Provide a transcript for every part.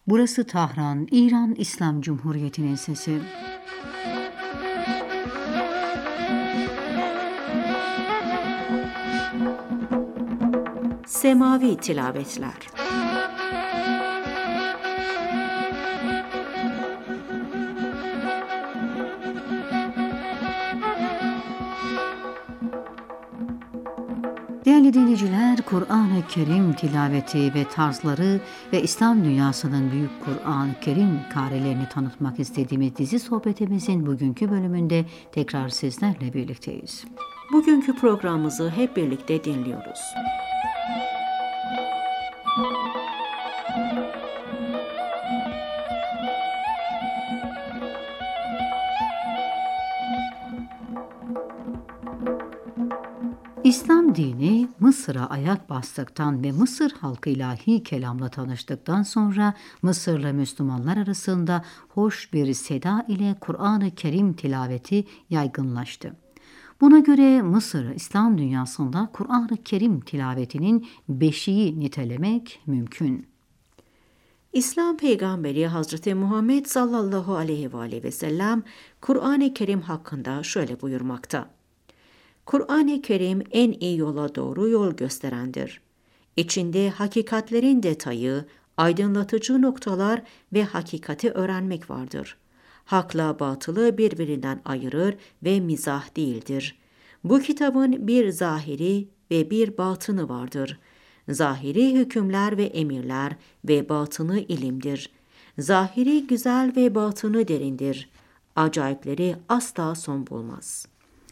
Burası Tahran, İran İslam Cumhuriyeti'nin sesi. Semavi Tilavetler. Değerli dinleyiciler, Kur'an-ı Kerim tilaveti ve tarzları ve İslam dünyasının büyük Kur'an-ı Kerim kârilerini tanıtmak istediğimiz dizi sohbetimizin bugünkü bölümünde tekrar sizlerle birlikteyiz. Bugünkü programımızı hep birlikte dinliyoruz. İslam dini Mısır'a ayak bastıktan ve Mısır halkı ilahi kelamla tanıştıktan sonra Mısırlı Müslümanlar arasında hoş bir seda ile Kur'an-ı Kerim tilaveti yaygınlaştı. Buna göre Mısır İslam dünyasında Kur'an-ı Kerim tilavetinin beşiği nitelemek mümkün. İslam peygamberi Hazreti Muhammed sallallahu aleyhi ve sellem Kur'an-ı Kerim hakkında şöyle buyurmakta. Kur'an-ı Kerim en iyi yola doğru yol gösterendir. İçinde hakikatlerin detayı, aydınlatıcı noktalar ve hakikati öğrenmek vardır. Hakla batılı birbirinden ayırır ve mizah değildir. Bu kitabın bir zahiri ve bir batını vardır. Zahiri hükümler ve emirler ve batını ilimdir. Zahiri güzel ve batını derindir. Acayipleri asla son bulmaz.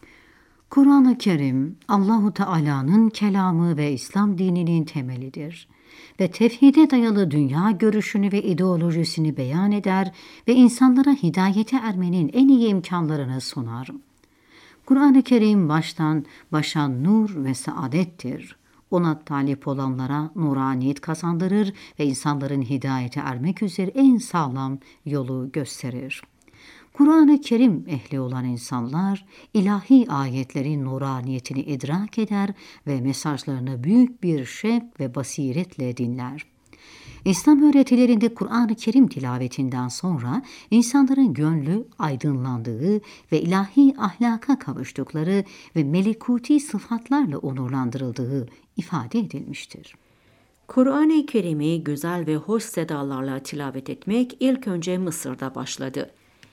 Kur'an-ı Kerim, Allahu Teala'nın kelamı ve İslam dininin temelidir ve tevhide dayalı dünya görüşünü ve ideolojisini beyan eder ve insanlara hidayete ermenin en iyi imkanlarını sunar. Kur'an-ı Kerim baştan başa nur ve saadettir. Ona talip olanlara nuraniyet kazandırır ve insanların hidayete ermek üzere en sağlam yolu gösterir. Kur'an-ı Kerim ehli olan insanlar ilahi ayetlerin nuraniyetini idrak eder ve mesajlarını büyük bir şevk ve basiretle dinler. İslam öğretilerinde Kur'an-ı Kerim tilavetinden sonra insanların gönlü aydınlandığı ve ilahi ahlaka kavuştukları ve melekuti sıfatlarla onurlandırıldığı ifade edilmiştir. Kur'an-ı Kerim'i güzel ve hoş sedalarla tilavet etmek ilk önce Mısır'da başladı.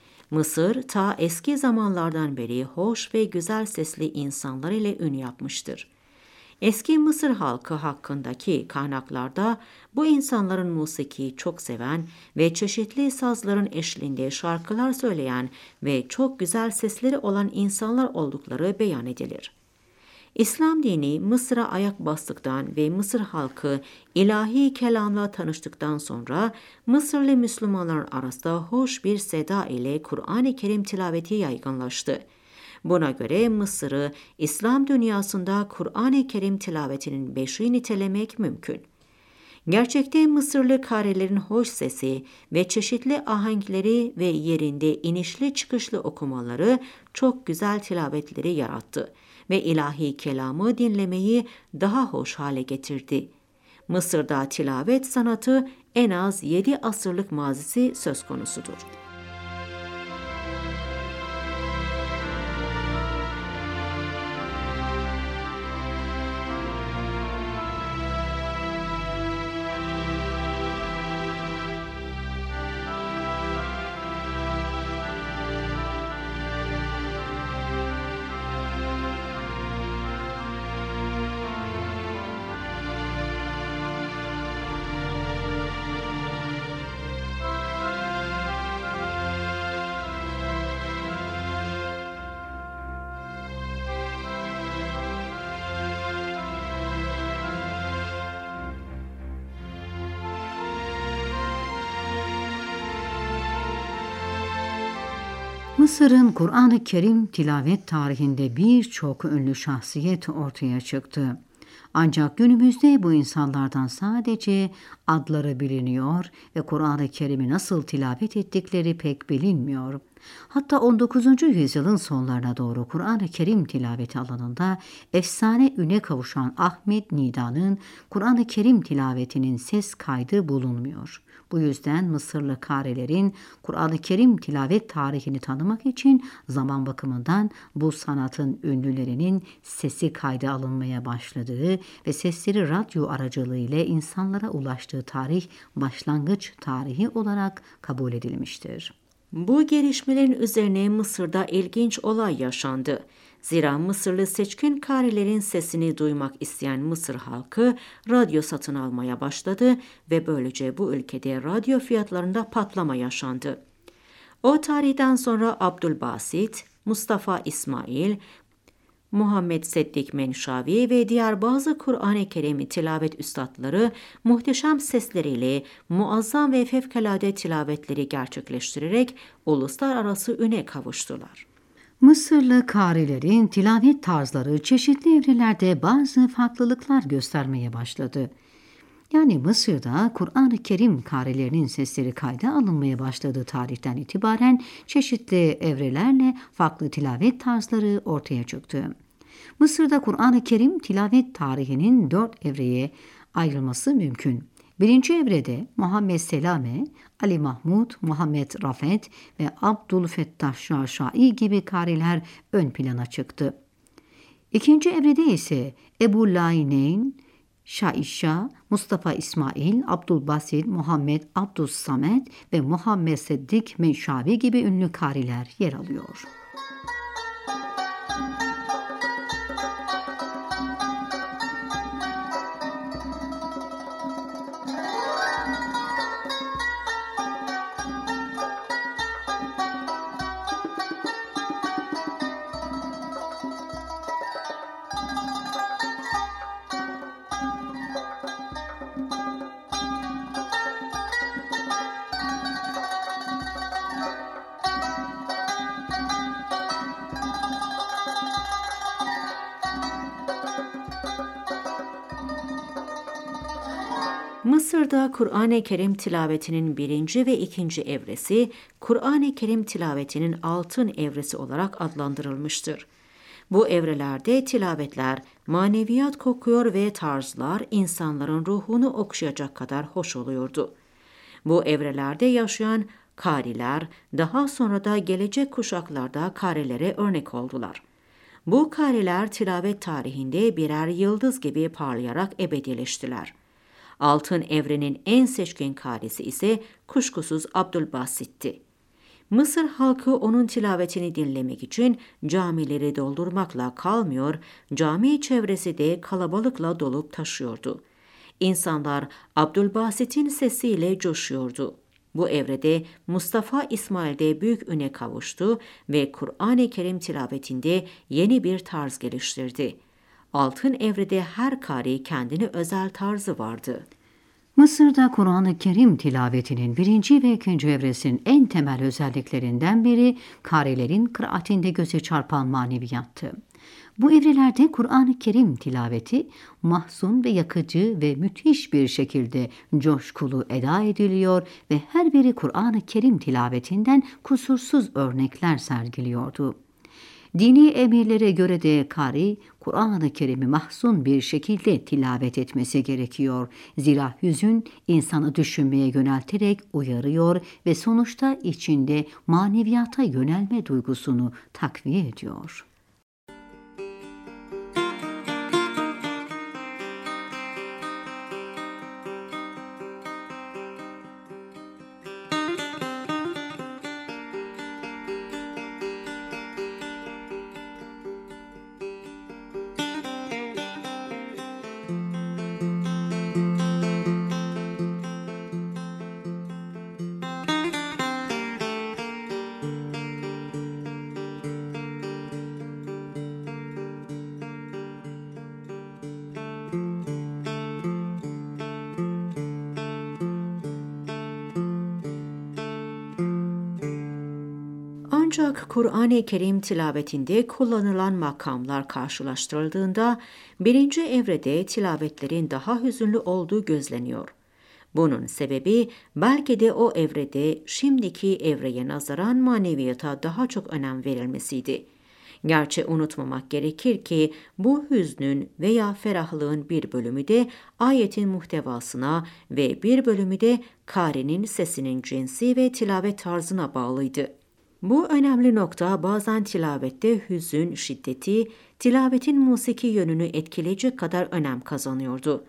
Mısır ta eski zamanlardan beri hoş ve güzel sesli insanlar ile ün yapmıştır. Eski Mısır halkı hakkındaki kaynaklarda bu insanların musikiyi çok seven ve çeşitli sazların eşliğinde şarkılar söyleyen ve çok güzel sesleri olan insanlar oldukları beyan edilir. İslam dini Mısır'a ayak bastıktan ve Mısır halkı ilahi kelamla tanıştıktan sonra Mısırlı Müslümanlar arasında hoş bir seda ile Kur'an-ı Kerim tilaveti yaygınlaştı. Buna göre Mısır'ı İslam dünyasında Kur'an-ı Kerim tilavetinin beşiği nitelemek mümkün. Gerçekte Mısırlı kârilerin hoş sesi ve çeşitli ahenkleri ve yerinde inişli çıkışlı okumaları çok güzel tilavetleri yarattı ve ilahi kelamı dinlemeyi daha hoş hale getirdi. Mısır'da tilavet sanatı en az 7 asırlık mazisi söz konusudur. Mısır'ın Kur'an-ı Kerim tilavet tarihinde birçok ünlü şahsiyet ortaya çıktı. Ancak günümüzde bu insanlardan sadece adları biliniyor ve Kur'an-ı Kerim'i nasıl tilavet ettikleri pek bilinmiyor. Hatta 19. yüzyılın sonlarına doğru Kur'an-ı Kerim tilaveti alanında efsane üne kavuşan Ahmet Nida'nın Kur'an-ı Kerim tilavetinin ses kaydı bulunmuyor. Bu yüzden Mısırlı kârilerin Kur'an-ı Kerim tilavet tarihini tanımak için zaman bakımından bu sanatın ünlülerinin sesi kayda alınmaya başladığı ve sesleri radyo aracılığıyla insanlara ulaştığı tarih başlangıç tarihi olarak kabul edilmiştir. Bu gelişmelerin üzerine Mısır'da ilginç olay yaşandı. Zira Mısırlı seçkin kârilerin sesini duymak isteyen Mısır halkı radyo satın almaya başladı ve böylece bu ülkede radyo fiyatlarında patlama yaşandı. O tarihten sonra Abdülbasit, Mustafa İsmail, Muhammed Seddik Menşavi ve diğer bazı Kur'an-ı Kerim tilavet üstadları muhteşem sesleriyle muazzam ve fevkalade tilavetleri gerçekleştirerek uluslararası üne kavuştular. Mısırlı kârilerin tilavet tarzları çeşitli evrelerde bazı farklılıklar göstermeye başladı. Yani Mısır'da Kur'an-ı Kerim kârilerinin sesleri kayda alınmaya başladığı tarihten itibaren çeşitli evrelerle farklı tilavet tarzları ortaya çıktı. Mısır'da Kur'an-ı Kerim tilavet tarihinin 4 evreye ayrılması mümkün. Birinci evrede Muhammed Selame, Ali Mahmud, Muhammed Rafet ve Abdülfettah Şaşai gibi kâriler ön plana çıktı. İkinci evrede ise Ebu Layneyn, Şaişa, Mustafa İsmail, Abdülbasit, Muhammed Abdüssamet ve Muhammed Seddik Menşavi gibi ünlü kâriler yer alıyor. Mısır'da Kur'an-ı Kerim tilavetinin birinci ve ikinci evresi, Kur'an-ı Kerim tilavetinin altın evresi olarak adlandırılmıştır. Bu evrelerde tilavetler maneviyat kokuyor ve tarzlar insanların ruhunu okşayacak kadar hoş oluyordu. Bu evrelerde yaşayan kâriler daha sonra da gelecek kuşaklarda kârilere örnek oldular. Bu kâriler tilavet tarihinde birer yıldız gibi parlayarak ebedileştiler. Altın evrenin en seçkin kârisi ise kuşkusuz Abdülbasit'ti. Mısır halkı onun tilavetini dinlemek için camileri doldurmakla kalmıyor, cami çevresi de kalabalıkla dolup taşıyordu. İnsanlar Abdülbasit'in sesiyle coşuyordu. Bu evrede Mustafa İsmail de büyük üne kavuştu ve Kur'an-ı Kerim tilavetinde yeni bir tarz geliştirdi. Altın evrede her kâri kendine özel tarzı vardı. Mısır'da Kur'an-ı Kerim tilavetinin birinci ve ikinci evresinin en temel özelliklerinden biri kârilerin kıraatinde göze çarpan maneviyattı. Bu evrelerde Kur'an-ı Kerim tilaveti mahzun ve yakıcı ve müthiş bir şekilde coşkulu eda ediliyor ve her biri Kur'an-ı Kerim tilavetinden kusursuz örnekler sergiliyordu. Dini emirlere göre de kari, Kur'an-ı Kerim'i mahzun bir şekilde tilavet etmesi gerekiyor. Zira hüzün insanı düşünmeye yönelterek uyarıyor ve sonuçta içinde maneviyata yönelme duygusunu takviye ediyor. Ancak Kur'an-ı Kerim tilavetinde kullanılan makamlar karşılaştırıldığında birinci evrede tilavetlerin daha hüzünlü olduğu gözleniyor. Bunun sebebi belki de o evrede şimdiki evreye nazaran maneviyata daha çok önem verilmesiydi. Gerçi unutmamak gerekir ki bu hüznün veya ferahlığın bir bölümü de ayetin muhtevasına ve bir bölümü de kârinin sesinin cinsi ve tilavet tarzına bağlıydı. Bu önemli nokta bazen tilavette hüzün şiddeti, tilavetin musiki yönünü etkileyecek kadar önem kazanıyordu.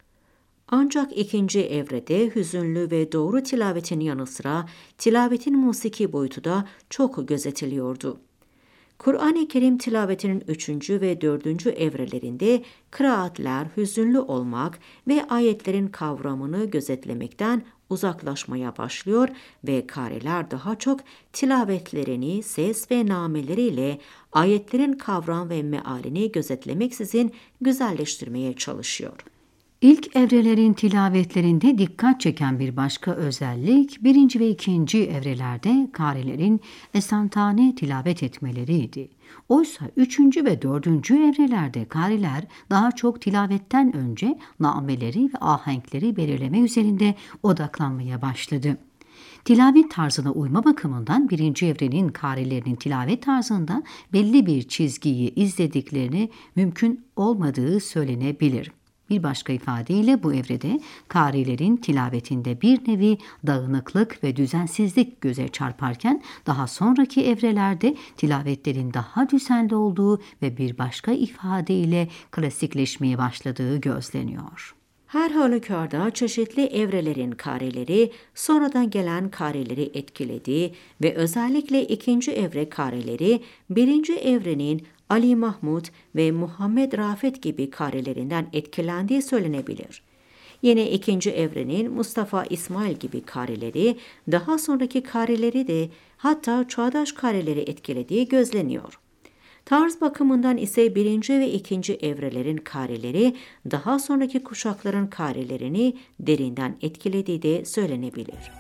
Ancak ikinci evrede hüzünlü ve doğru tilavetin yanı sıra tilavetin musiki boyutu da çok gözetiliyordu. Kur'an-ı Kerim tilavetinin 3. ve 4. evrelerinde kıraatler hüzünlü olmak ve ayetlerin kavramını gözetlemekten uzaklaşmaya başlıyor ve kâriler daha çok tilavetlerini ses ve nameleriyle ayetlerin kavram ve mealini gözetlemeksizin güzelleştirmeye çalışıyor. İlk evrelerin tilavetlerinde dikkat çeken bir başka özellik 1. ve 2. evrelerde kârilerin esantane tilavet etmeleriydi. Oysa 3. ve 4. evrelerde kâriler daha çok tilavetten önce nameleri ve ahenkleri belirleme üzerinde odaklanmaya başladı. Tilavet tarzına uyma bakımından 1. evrenin kârilerinin tilavet tarzında belli bir çizgiyi izlediklerini mümkün olmadığı söylenebilir. Bir başka ifadeyle bu evrede kârilerin tilavetinde bir nevi dağınıklık ve düzensizlik göze çarparken daha sonraki evrelerde tilavetlerin daha düzenli olduğu ve bir başka ifadeyle klasikleşmeye başladığı gözleniyor. Her halükarda çeşitli evrelerin kârileri sonradan gelen kârileri etkiledi ve özellikle 2. evre kârileri 1. evrenin Ali Mahmud ve Muhammed Rafet gibi kârilerinden etkilendiği söylenebilir. Yine 2. evrenin Mustafa İsmail gibi kârileri daha sonraki kârileri de hatta çağdaş kârileri etkilediği gözleniyor. Tarz bakımından ise 1. ve 2. evrelerin kârileri daha sonraki kuşakların kârilerini derinden etkilediği de söylenebilir.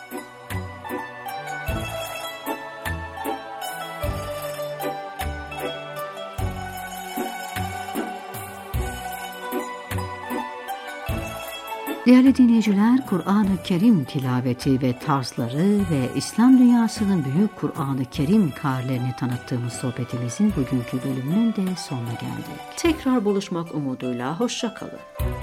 Değerli dinleyiciler, Kur'an-ı Kerim tilaveti ve tarzları ve İslam dünyasının büyük Kur'an-ı Kerim kârilerini tanıttığımız sohbetimizin bugünkü bölümünün de sonuna geldik. Tekrar buluşmak umuduyla hoşça kalın.